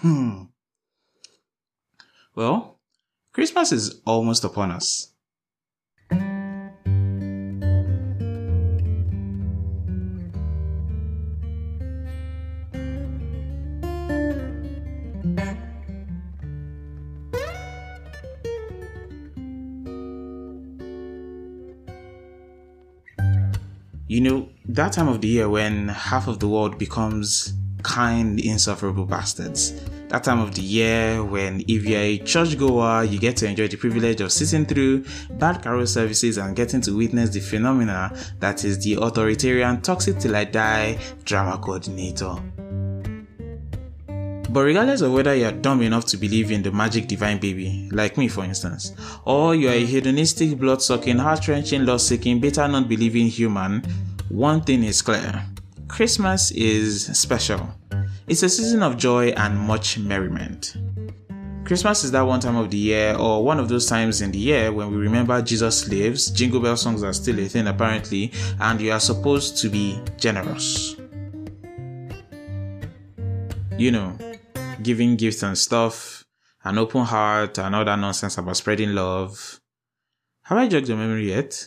Well, Christmas is almost upon us. You know, that time of the year when half of the world becomes kind, insufferable bastards. That time of the year when if you're a churchgoer, you get to enjoy the privilege of sitting through bad carol services and getting to witness the phenomena that is the authoritarian toxic till I die drama coordinator. But regardless of whether you're dumb enough to believe in the magic divine baby, like me for instance, or you're a hedonistic, blood-sucking, heart-wrenching, lust-seeking, bitter, non-believing human, one thing is clear. Christmas is special. It's a season of joy and much merriment. Christmas is that one time of the year, or one of those times in the year when we remember Jesus lives, Jingle Bell songs are still a thing apparently, and you are supposed to be generous. You know, giving gifts and stuff, an open heart and all that nonsense about spreading love. Have I jogged your memory yet?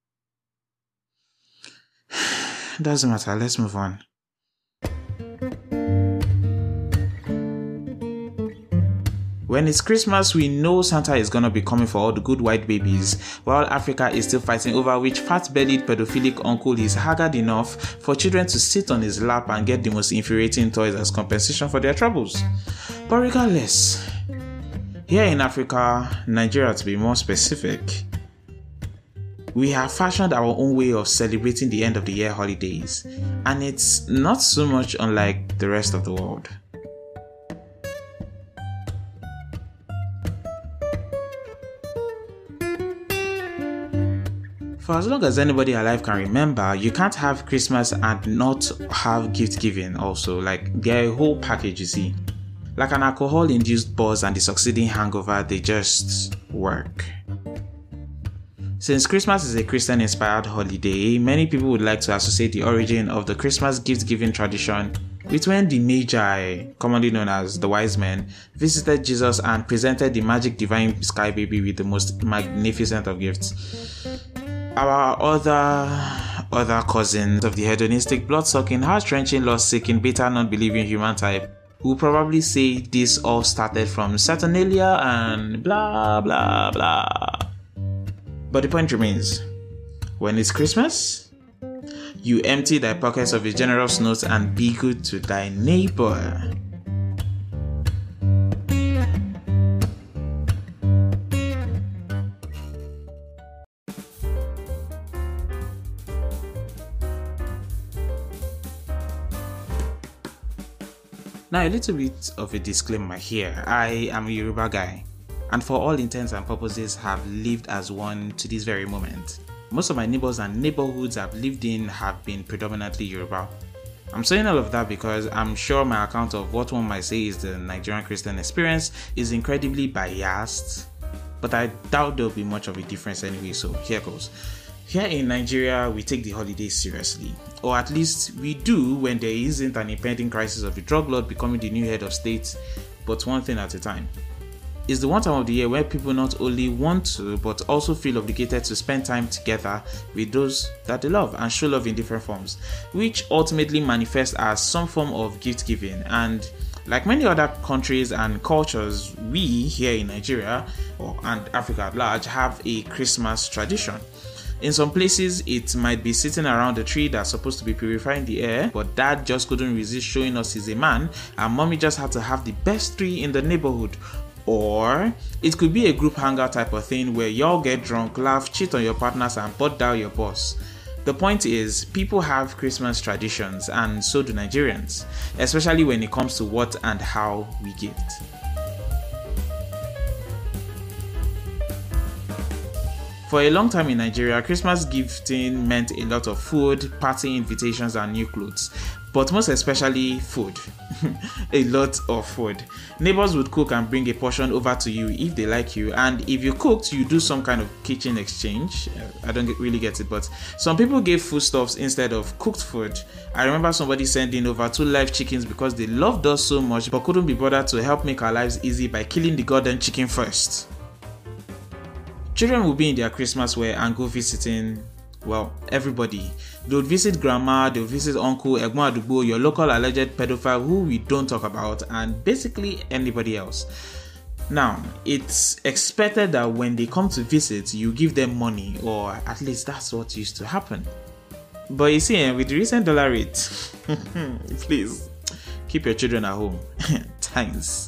Doesn't matter, let's move on. When it's Christmas, we know Santa is gonna be coming for all the good white babies, while Africa is still fighting over which fat-bellied pedophilic uncle is haggard enough for children to sit on his lap and get the most infuriating toys as compensation for their troubles. But regardless, here in Africa, Nigeria to be more specific, we have fashioned our own way of celebrating the end of the year holidays, and it's not so much unlike the rest of the world. For as long as anybody alive can remember, you can't have Christmas and not have gift giving also. Like, they're a whole package, you see. Like an alcohol-induced buzz and the succeeding hangover, they just work. Since Christmas is a Christian-inspired holiday, many people would like to associate the origin of the Christmas gift-giving tradition with when the Magi, commonly known as the wise men, visited Jesus and presented the magic divine sky baby with the most magnificent of gifts. Our other cousins of the hedonistic, blood-sucking, heart-wrenching, lust-seeking, bitter, non-believing human type will probably say this all started from Saturnalia and blah blah blah. But the point remains, when it's Christmas, you empty thy pockets of your generous notes and be good to thy neighbor. Now, a little bit of a disclaimer here. I am a Yoruba guy, and for all intents and purposes have lived as one to this very moment. Most of my neighbors and neighborhoods I've lived in have been predominantly Yoruba. I'm saying all of that because I'm sure my account of what one might say is the Nigerian Christian experience is incredibly biased, but I doubt there'll be much of a difference anyway, so here goes. Here in Nigeria, we take the holidays seriously, or at least we do when there isn't an impending crisis of the drug lord becoming the new head of state, but one thing at a time. It's the one time of the year where people not only want to, but also feel obligated to spend time together with those that they love and show love in different forms, which ultimately manifests as some form of gift giving. And like many other countries and cultures, we here in Nigeria and Africa at large have a Christmas tradition. In some places, it might be sitting around a tree that's supposed to be purifying the air, but dad just couldn't resist showing us he's a man, and mommy just had to have the best tree in the neighborhood. Or it could be a group hangout type of thing where y'all get drunk, laugh, cheat on your partners, and butt down your boss. The point is, people have Christmas traditions, and so do Nigerians, especially when it comes to what and how we gift. For a long time in Nigeria, Christmas gifting meant a lot of food, party invitations, and new clothes, but most especially food. a lot of food. Neighbors would cook and bring a portion over to you if they like you, and if you cooked, you do some kind of kitchen exchange. I don't really get it, but some people gave foodstuffs instead of cooked food. I remember somebody sending over 2 live chickens because they loved us so much but couldn't be bothered to help make our lives easy by killing the goddamn chicken first. Children will be in their Christmas wear and go visiting, well, everybody. They would visit grandma, they would visit uncle, Egbon Adugbo, your local alleged pedophile who we don't talk about, and basically anybody else. Now, it's expected that when they come to visit, you give them money, or at least that's what used to happen. But you see, with the recent dollar rate, please, keep your children at home. Thanks.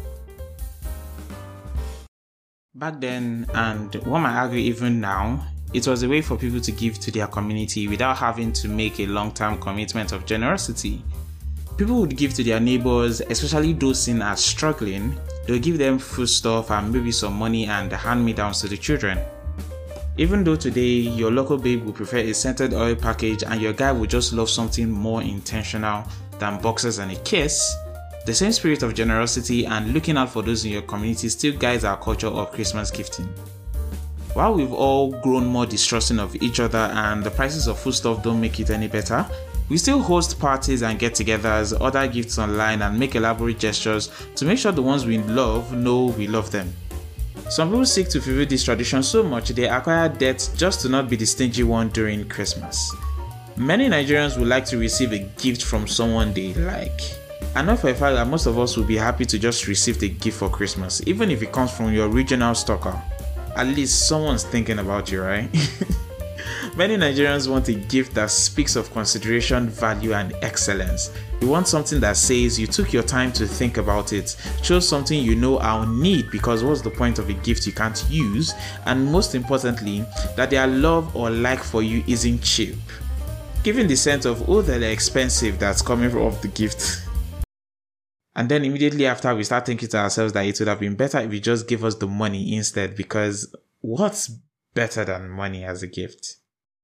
Back then, and one might argue even now, it was a way for people to give to their community without having to make a long-term commitment of generosity. People would give to their neighbors, especially those seen as struggling. They would give them foodstuff and maybe some money and hand-me-downs to the children. Even though today your local babe would prefer a scented oil package and your guy would just love something more intentional than boxes and a kiss, the same spirit of generosity and looking out for those in your community still guides our culture of Christmas gifting. While we've all grown more distrusting of each other and the prices of foodstuff don't make it any better, we still host parties and get-togethers, order gifts online and make elaborate gestures to make sure the ones we love know we love them. Some people seek to fulfill this tradition so much they acquire debt just to not be the stingy one during Christmas. Many Nigerians would like to receive a gift from someone they like. I know for a fact that most of us will be happy to just receive the gift for Christmas, even if it comes from your regional stalker. At least someone's thinking about you, right? Many Nigerians want a gift that speaks of consideration, value, and excellence. You want something that says you took your time to think about it, shows something you know I'll need because what's the point of a gift you can't use, and most importantly, that their love or like for you isn't cheap. Giving the sense of, oh, they're expensive that's coming off the gift. And then immediately after, we start thinking to ourselves that it would have been better if you just give us the money instead, because what's better than money as a gift?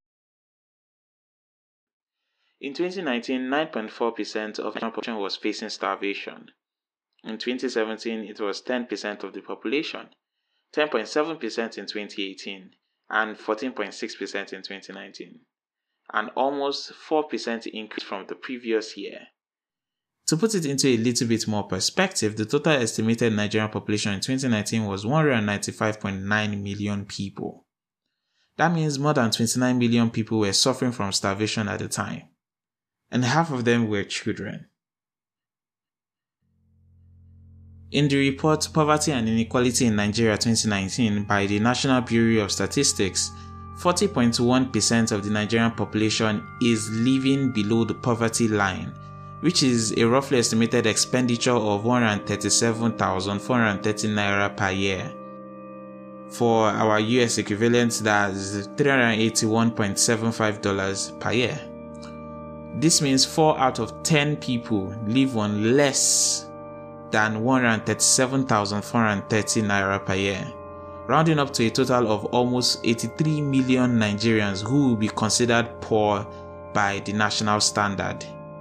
In 2019, 9.4% of the population was facing starvation. In 2017, it was 10% of the population, 10.7% in 2018, and 14.6% in 2019, an almost 4% increase from the previous year. To put it into a little bit more perspective, the total estimated Nigerian population in 2019 was 195.9 million people. That means more than 29 million people were suffering from starvation at the time, and half of them were children. In the report Poverty and Inequality in Nigeria 2019 by the National Bureau of Statistics, 40.1% of the Nigerian population is living below the poverty line, which is a roughly estimated expenditure of 137,430 naira per year. For our US equivalent, that's $381.75 per year. This means 4 out of 10 people live on less than 137,430 naira per year, rounding up to a total of almost 83 million Nigerians who will be considered poor by the national standard.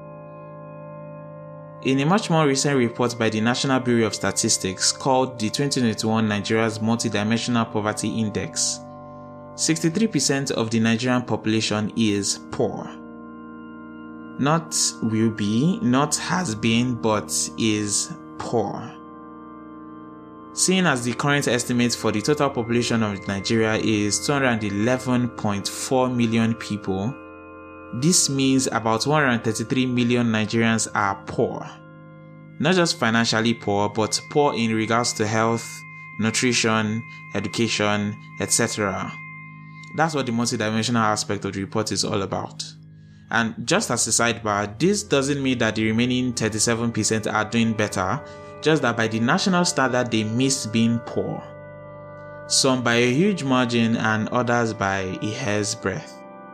In a much more recent report by the National Bureau of Statistics called the 2021 Nigeria's Multidimensional Poverty Index, 63% of the Nigerian population is poor. Not will be, not has been, but is poor. Seeing as the current estimate for the total population of Nigeria is 211.4 million people, this means about 133 million Nigerians are poor. Not just financially poor, but poor in regards to health, nutrition, education, etc. That's what the multidimensional aspect of the report is all about. And just as a sidebar, this doesn't mean that the remaining 37% are doing better, just that by the national standard they missed being poor. Some by a huge margin and others by a hair's breadth.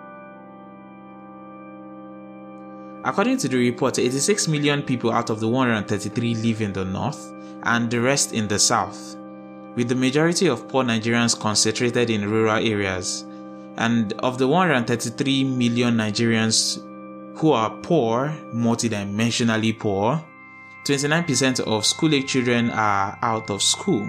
According to the report, 86 million people out of the 133 live in the north and the rest in the south, with the majority of poor Nigerians concentrated in rural areas. And of the 133 million Nigerians who are poor, multidimensionally poor, 29% of school-age children are out of school.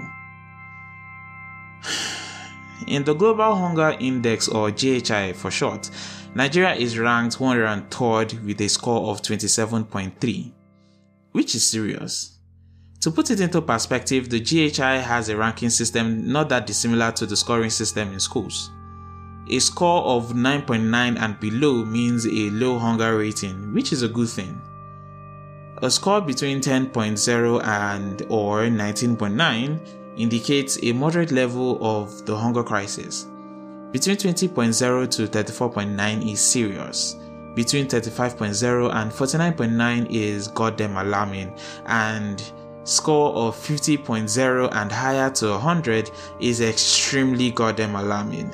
In the Global Hunger Index, or GHI for short, Nigeria is ranked 103rd with a score of 27.3, which is serious. To put it into perspective, the GHI has a ranking system not that dissimilar to the scoring system in schools. A score of 9.9 and below means a low hunger rating, which is a good thing. A score between 10.0 and or 19.9 indicates a moderate level of the hunger crisis. Between 20.0 to 34.9 is serious. Between 35.0 and 49.9 is goddamn alarming, and score of 50.0 and higher to 100 is extremely goddamn alarming.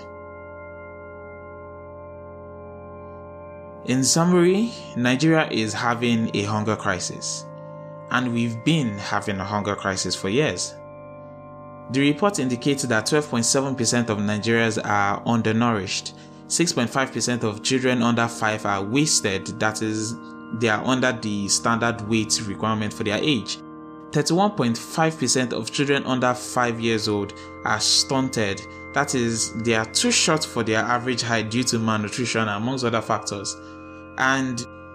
In summary, Nigeria is having a hunger crisis, and we've been having a hunger crisis for years. The report indicates that 12.7% of Nigerians are undernourished, 6.5% of children under 5 are wasted, that is, they are under the standard weight requirement for their age. 31.5% of children under 5 years old are stunted, that is, they are too short for their average height due to malnutrition amongst other factors. And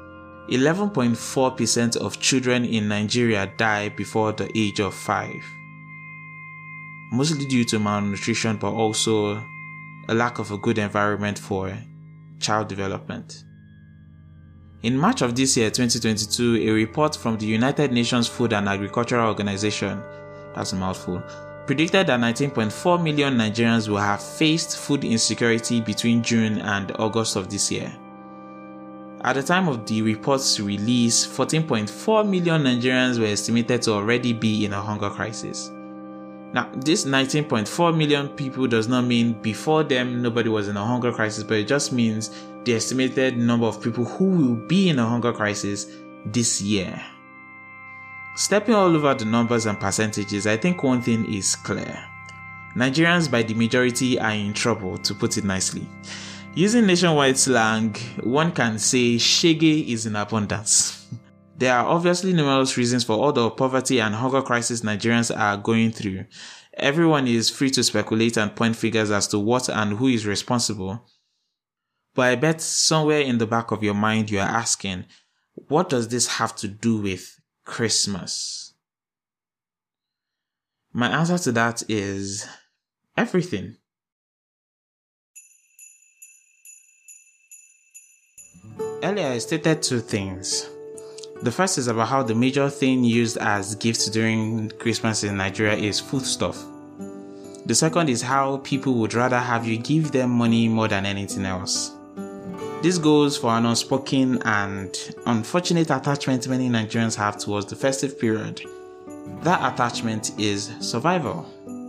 11.4% of children in Nigeria die before the age of 5. Mostly due to malnutrition, but also a lack of a good environment for child development. In March of this year, 2022, a report from the United Nations Food and Agricultural Organization, that's a mouthful, predicted that 19.4 million Nigerians will have faced food insecurity between June and August of this year. At the time of the report's release, 14.4 million Nigerians were estimated to already be in a hunger crisis. Now, this 19.4 million people does not mean before them nobody was in a hunger crisis, but it just means the estimated number of people who will be in a hunger crisis this year. Stepping all over the numbers and percentages, I think one thing is clear. Nigerians by the majority are in trouble, to put it nicely. Using nationwide slang, one can say shege is in abundance. There are obviously numerous reasons for all the poverty and hunger crisis Nigerians are going through. Everyone is free to speculate and point fingers as to what and who is responsible. But I bet somewhere in the back of your mind you are asking, what does this have to do with Christmas? My answer to that is everything. Earlier I stated two things. The first is about how the major thing used as gifts during Christmas in Nigeria is foodstuff. The second is how people would rather have you give them money more than anything else. This goes for an unspoken and unfortunate attachment many Nigerians have towards the festive period. That attachment is survival.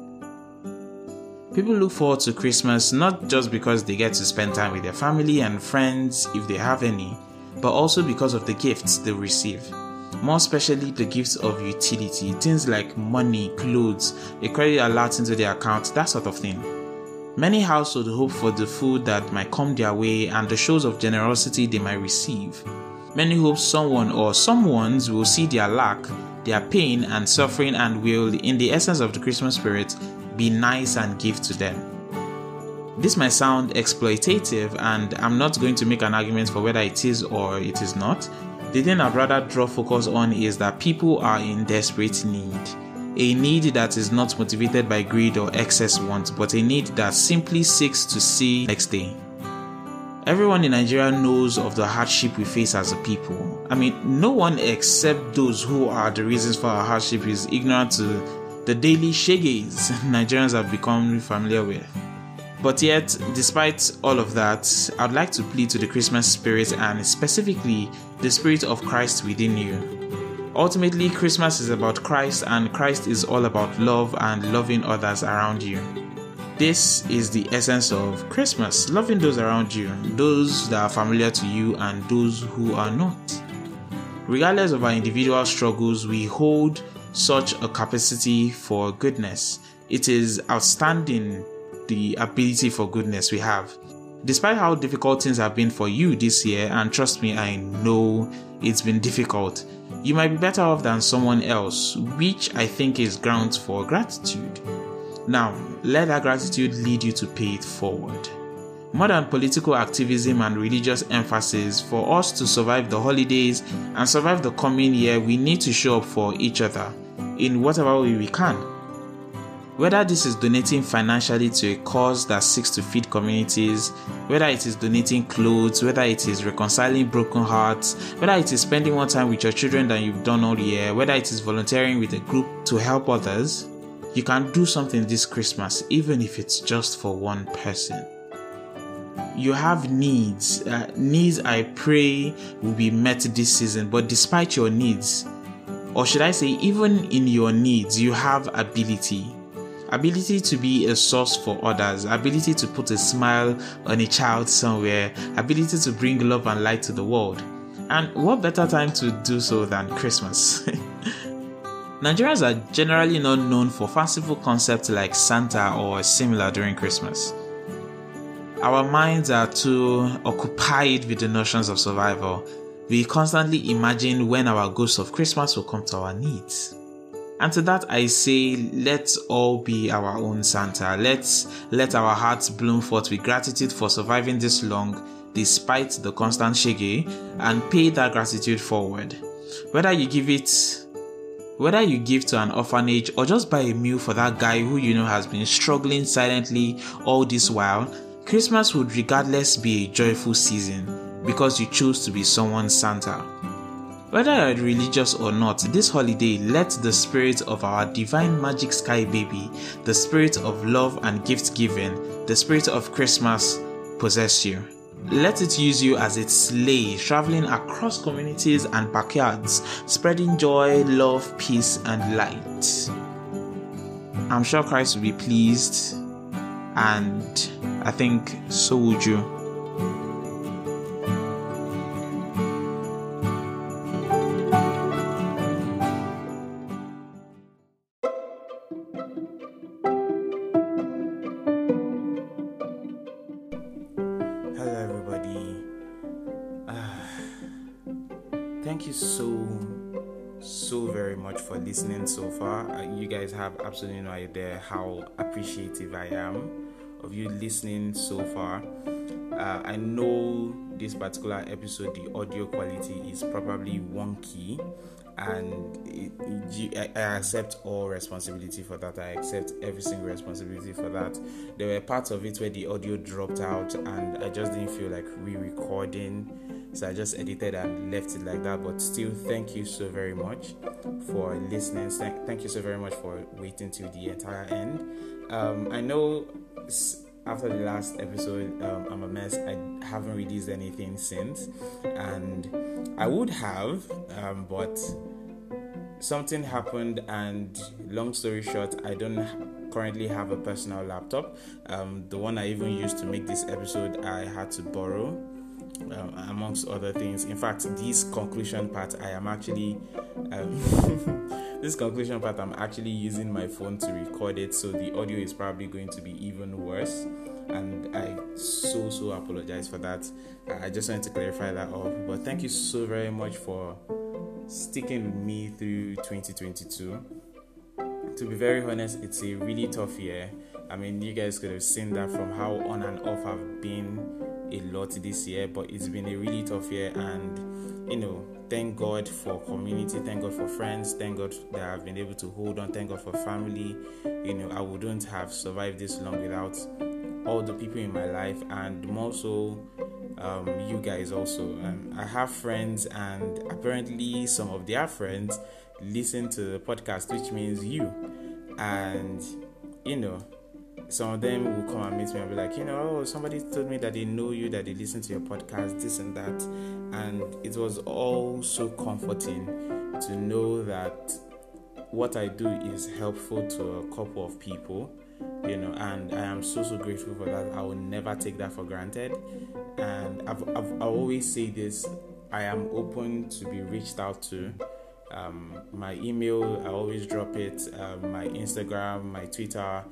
People look forward to Christmas not just because they get to spend time with their family and friends if they have any, but also because of the gifts they receive. More especially the gifts of utility, things like money, clothes, a credit alert into their account, that sort of thing. Many households hope for the food that might come their way and the shows of generosity they might receive. Many hope someone or someones will see their lack, their pain and suffering and will, in the essence of the Christmas spirit, be nice and give to them. This might sound exploitative, and I'm not going to make an argument for whether it is or it is not. The thing I'd rather draw focus on is that people are in desperate need. A need that is not motivated by greed or excess want, but a need that simply seeks to see next day. Everyone in Nigeria knows of the hardship we face as a people. I mean, no one except those who are the reasons for our hardship is ignorant to the daily sheges Nigerians have become familiar with. But yet, despite all of that, I'd like to plead to the Christmas spirit and specifically the spirit of Christ within you. Ultimately, Christmas is about Christ, and Christ is all about love and loving others around you. This is the essence of Christmas, loving those around you, those that are familiar to you and those who are not. Regardless of our individual struggles, we hold such a capacity for goodness. It is outstanding, the ability for goodness we have. Despite how difficult things have been for you this year, and trust me, I know it's been difficult, you might be better off than someone else, which I think is grounds for gratitude. Now, let that gratitude lead you to pay it forward. More than political activism and religious emphasis, for us to survive the holidays and survive the coming year, we need to show up for each other in whatever way we can. Whether this is donating financially to a cause that seeks to feed communities, whether it is donating clothes, whether it is reconciling broken hearts, whether it is spending more time with your children than you've done all year, whether it is volunteering with a group to help others, you can do something this Christmas, even if it's just for one person. You have needs. Needs I pray will be met this season, but despite your needs, or should I say even in your needs, you have ability. Ability to be a source for others, ability to put a smile on a child somewhere, ability to bring love and light to the world. And what better time to do so than Christmas? Nigerians are generally not known for fanciful concepts like Santa or similar during Christmas. Our minds are too occupied with the notions of survival. We constantly imagine when our ghost of Christmas will come to our needs. And to that I say, let's all be our own Santa. Let's let our hearts bloom forth with gratitude for surviving this long, despite the constant shege, and pay that gratitude forward. Whether you give to an orphanage or just buy a meal for that guy who you know has been struggling silently all this while, Christmas would regardless be a joyful season because you chose to be someone's Santa. Whether you're religious or not, this holiday, let the spirit of our divine magic sky baby, the spirit of love and gift giving, the spirit of Christmas possess you. Let it use you as its sleigh, traveling across communities and backyards, spreading joy, love, peace, and light. I'm sure Christ will be pleased, and I think so would you. Hello everybody. Thank you so very much for listening so far. You guys have absolutely no idea how appreciative I am of you listening so far. I know this particular episode, the audio quality is probably wonky, and I accept all responsibility for that. I accept every single responsibility for that. There were parts of it where the audio dropped out and I just didn't feel like re-recording, so I just edited and left it like that. But still, thank you so very much for listening. Thank you so very much for waiting till the entire end. I know after the last episode, I'm a mess. I haven't released anything since, and I would have, but something happened, and long story short, I don't currently have a personal laptop. The one I even used to make this episode, I had to borrow, amongst other things. In fact, this conclusion part, I'm actually using my phone to record it, so the audio is probably going to be even worse, and I so apologize for that. I just wanted to clarify that off. But thank you so very much for sticking with me through 2022. To be very honest, it's a really tough year. I mean, you guys could have seen that from how on and off I've been a lot this year, but it's been a really tough year, and thank God for community, thank God for friends, thank God that I've been able to hold on, thank God for family. I wouldn't have survived this long without all the people in my life, and more so you guys also. I have friends, and apparently some of their friends listen to the podcast, which means you. And some of them will come and meet me and be like, somebody told me that they know you, that they listen to your podcast, this and that. And it was all so comforting to know that what I do is helpful to a couple of people, and I am so grateful for that. I will never take that for granted. And I always say this, I am open to be reached out to. My email, I always drop it, my Instagram, my Twitter,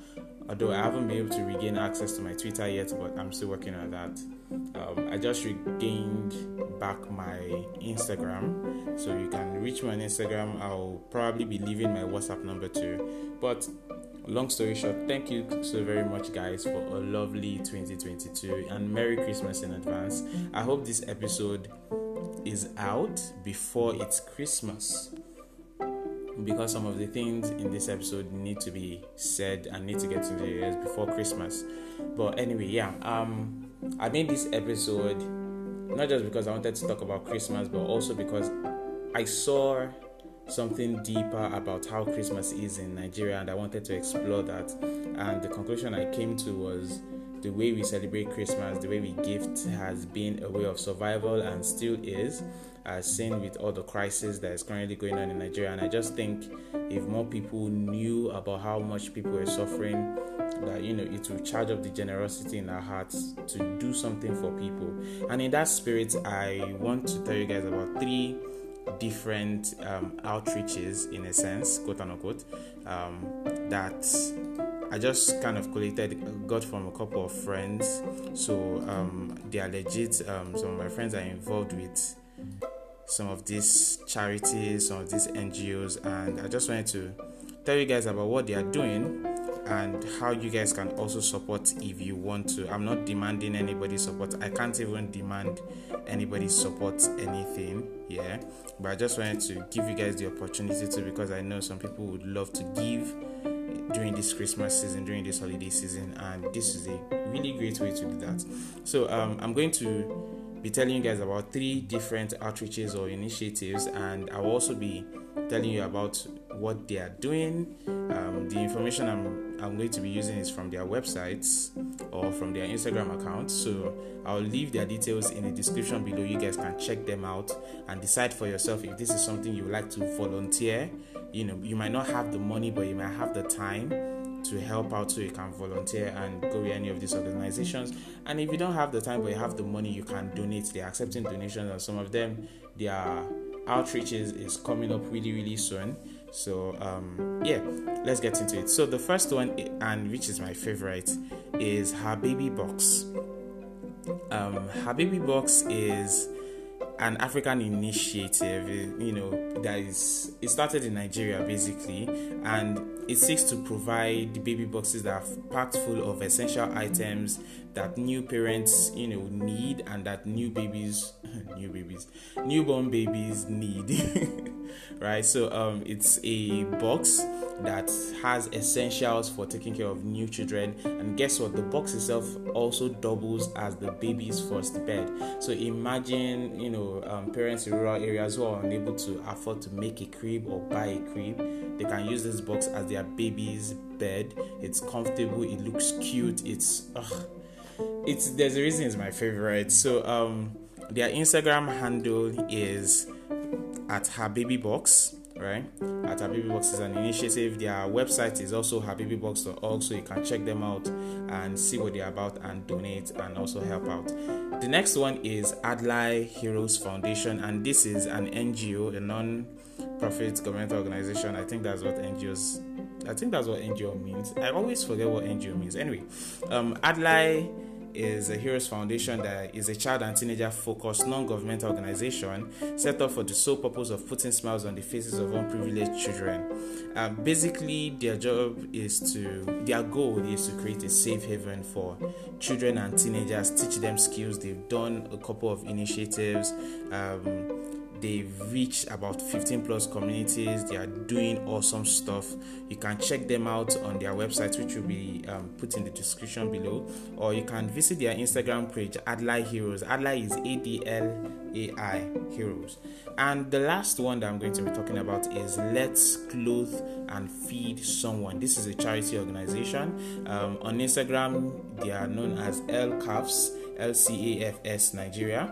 Although I haven't been able to regain access to my Twitter yet, but I'm still working on that. I just regained back my Instagram, so you can reach me on Instagram. I'll probably be leaving my WhatsApp number too. But long story short, thank you so very much, guys, for a lovely 2022 and Merry Christmas in advance. I hope this episode is out before it's Christmas, because some of the things in this episode need to be said and need to get to the ears before Christmas. But anyway, I made this episode not just because I wanted to talk about Christmas, but also because I saw something deeper about how Christmas is in Nigeria, and I wanted to explore that. And the conclusion I came to was the way we celebrate Christmas, the way we gift, has been a way of survival and still is, as seen with all the crisis that is currently going on in Nigeria. And I just think if more people knew about how much people were suffering, that it will charge up the generosity in our hearts to do something for people. And in that spirit, I want to tell you guys about 3 different outreaches, in a sense, quote unquote, that I just kind of got from a couple of friends. So they are legit. Some of my friends are involved with some of these charities, some of these NGOs, and I just wanted to tell you guys about what they are doing and how you guys can also support if you want to. I'm not demanding anybody's support. I can't even demand anybody support anything, but I just wanted to give you guys the opportunity to, because I know some people would love to give during this Christmas season, during this holiday season, and this is a really great way to do that. So I'm going to be telling you guys about 3 different outreaches or initiatives, and I'll also be telling you about what they are doing. The information I'm going to be using is from their websites or from their Instagram accounts, so I'll leave their details in the description below. You guys can check them out and decide for yourself if this is something you would like to volunteer. You might not have the money, but you might have the time to help out, so you can volunteer and go with any of these organizations. And if you don't have the time but you have the money, you can donate. They're accepting donations, and some of them, their outreaches is coming up really, really soon. So let's get into it. So the first one, and which is my favorite, is Her Baby Box. Her Baby Box is an African initiative, it started in Nigeria basically, and it seeks to provide baby boxes that are packed full of essential items that new parents, need, and that newborn babies need. Right? So it's a box that has essentials for taking care of new children, and guess what? The box itself also doubles as the baby's first bed. So imagine, parents in rural areas who are unable to afford to make a crib or buy a crib, they can use this box as their baby's bed. It's comfortable, it looks cute, there's a reason it's my favorite. So their Instagram handle is at Her Baby Box, right? At Her Baby Box is an initiative. Their website is also herbabybox.org, so you can check them out and see what they're about and donate and also help out. The next one is Adlai Heroes Foundation, and this is an NGO, a non-profit governmental organization. I think that's what NGO means. I always forget what NGO means. Anyway, Adlai is a Heroes Foundation that is a child and teenager focused non-governmental organization set up for the sole purpose of putting smiles on the faces of unprivileged children. Basically, their goal is to create a safe haven for children and teenagers, teach them skills. They've done a couple of initiatives. They've reached about 15 plus communities. They are doing awesome stuff. You can check them out on their website, which will be put in the description below, or you can visit their Instagram page, Adlai Heroes. Adlai is ADLAI Heroes. And the last one that I'm going to be talking about is Let's Clothe and Feed Someone. This is a charity organization. On Instagram, they are known as LCAFS Nigeria,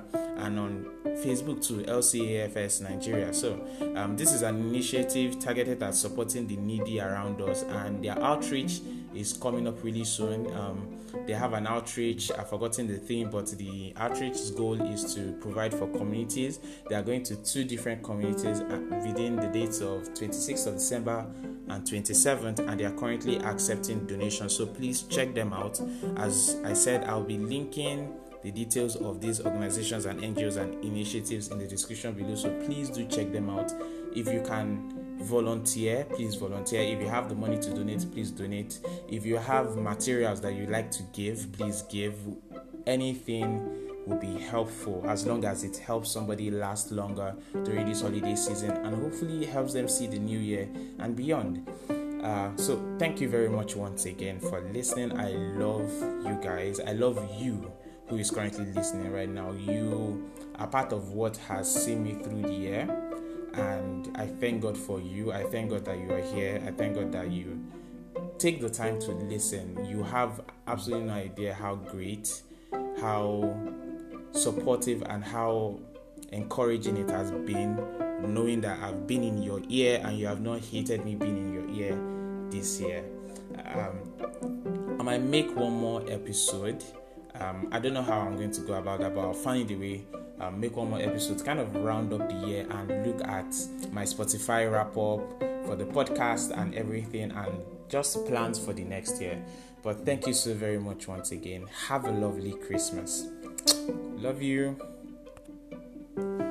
and on Facebook too, LCAFS Nigeria. So this is an initiative targeted at supporting the needy around us, and their outreach is coming up really soon. They have an outreach, I've forgotten the theme, but the outreach's goal is to provide for communities. They are going to 2 different communities within the dates of 26th of December and 27th, and they are currently accepting donations. So please check them out. As I said, I'll be linking the details of these organizations and NGOs and initiatives in the description below, so please do check them out. If you can volunteer, please volunteer. If you have the money to donate, please donate. If you have materials that you'd like to give, please give. Anything will be helpful, as long as it helps somebody last longer during this holiday season, and hopefully helps them see the new year and beyond. So thank you very much once again for listening. I love you guys. I love you who is currently listening right now. You are part of what has seen me through the year, and I thank God for you. I thank God that you are here. I thank God that you take the time to listen. You have absolutely no idea how great, how supportive, and how encouraging it has been knowing that I've been in your ear and you have not hated me being in your ear this year. I might make one more episode. I don't know how I'm going to go about that, but I'll find a way. Make one more episode to kind of round up the year and look at my Spotify wrap up for the podcast and everything, and just plans for the next year. But thank you so very much once again. Have a lovely Christmas. Love you.